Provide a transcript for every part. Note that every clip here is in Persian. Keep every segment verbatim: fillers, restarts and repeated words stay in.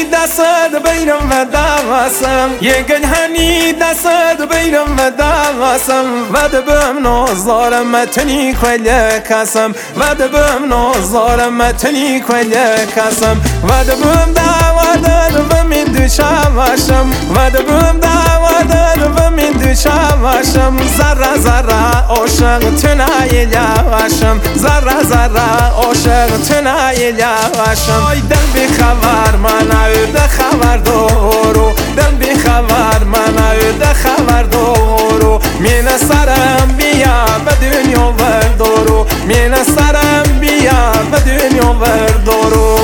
دست بینم و دوستم یه گنهنی دست بینم و دوستم و دبم نازارم متنی کل کسم و دبم نازارم متنی کل کسم و دبم دعوادن و من دو شواشم و دبم دعوادن و من دو شواشم ذره ذره عاشق تنای یواشم ذره ذره عاشق تنای یواشم ای دل بی خبر من اوده خبر دارو دل بی خبر من اوده خبر دارو مین سرم بیا به دنیا وردارو مین سرم بیا به دنیا وردارو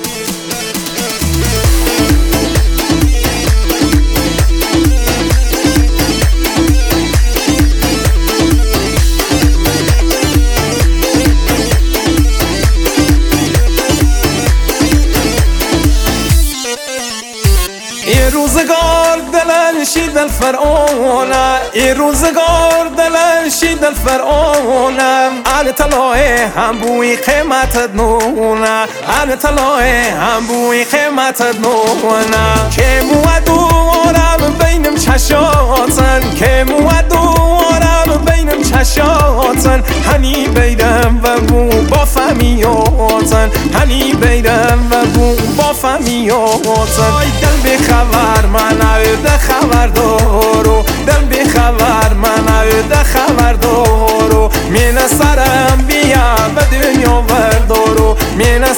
ای روزگار دلن شید الفرعونه ای روزگار دلن شید الفرعونه آل طلای هم بوی قیمت نونه آل طلای هم بوی قیمت نونه که مودورم بینم چشاتن که مودورم بینم چشاتن هنی بیدم و بو با فهمیاتن هنی بیدم و بو با فهمیاتن دل بی خبر من اوده خبر دارو دل بی خبر من اوده خبر دارو مین سرم بیا به دنیا وردارو مین